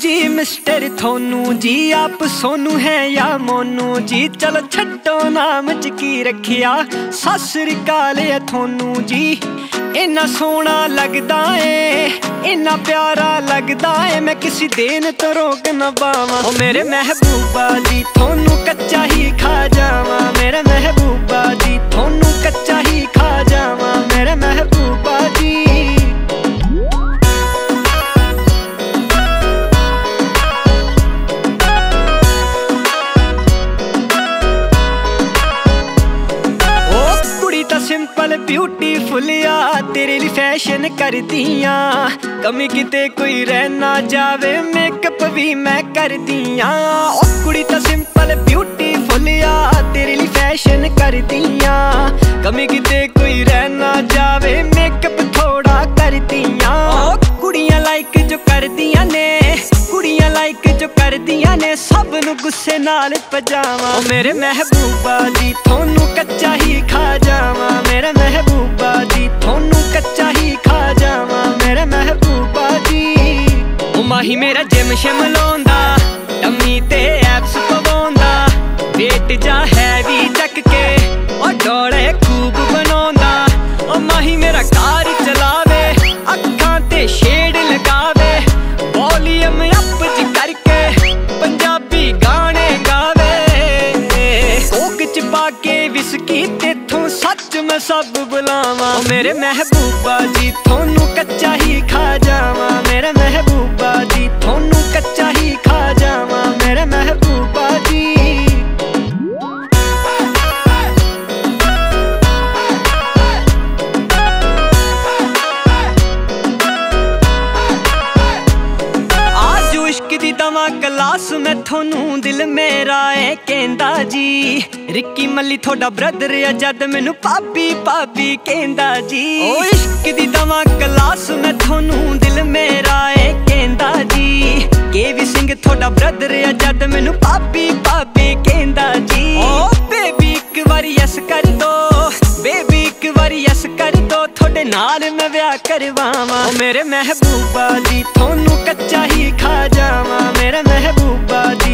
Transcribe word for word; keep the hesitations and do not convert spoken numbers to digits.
जी mister थोनू जी, आप सोनू है या मोनू जी, चलो छड्डो नाम च की रखिया, सत श्री अकाल है थोनू जी। इन्ना सोहना लगदा है, इन्ना प्यारा लगदा है, मैं किसी दिन तो रोक न पावां। ओ मेरे महबूबा जी थोनू कच्चा ही खा जावां, मेरे महबूबा जी थोनू कच्चा ही खा जावां, मेरे महबूबा जी। सिंपल ब्यूटीफुल या तेरे लिए फैशन कर दिया, कमी किते कोई रह ना जावे, मेकअप भी मैं कर दिया। ओ कुड़ी तो सिंपल ब्यूटीफुल या तेरे लिए फैशन कर दिया, कमी किते कोई रह ना जावे, मेकअप थोड़ा कर दिया। ओ कुड़ियां लाइक जो कर दिया ने, कुड़ियां लाइक जो कर दिया ने, सब नू गुस्से नाल पजावा। ओ मेरे महबूबा जी थोनू कच्चा ही खा जावा, मेरे महबूबा जी थोनू कच्चा ही खा जावा, मेरे महबूबा जी। ओ माही मेरा जिम शिम लाउंदा, टम्मी ते एब्स पवाउंदा, वेट जा हैवी चक के ओ डोले खूब बनाउंदा। ओ माही मेरा कार चलावे, अखां ते शेड लगावे, वॉल्यूम अप ज करके पंजाबी गाने गावे, कोक च पाके विस्की तेथों सच मैं सब बुलावा। मेरे महबूबा जी थोनू कच्चा ही खा जावा, मेरे महबूबा जी थोनू कच्चा ही खा जावा, मेरे महबूबा जी। दवा क्लास में थोनू दिल मेरा है कहंदा जी, रिक्की मल्ली थोड़ा ब्रदर है जद मैनू पापी पापी कहंदा जी। ओ इश्क दी दवा क्लास में थोनू दिल मेरा है कहंदा जी, केवी सिंह थोड़ा ब्रदर है जद मैनू पापी पापी कहंदा जी। ओ बेबी एक बारी यस कर दो, बेबी एक बारी यस कर दो, थोड़े नाल मैं ब्याह करवावां। ओ मेरे महबूबा जी थोनू कच्चा ही खा जावां, मेरे महबूबा जी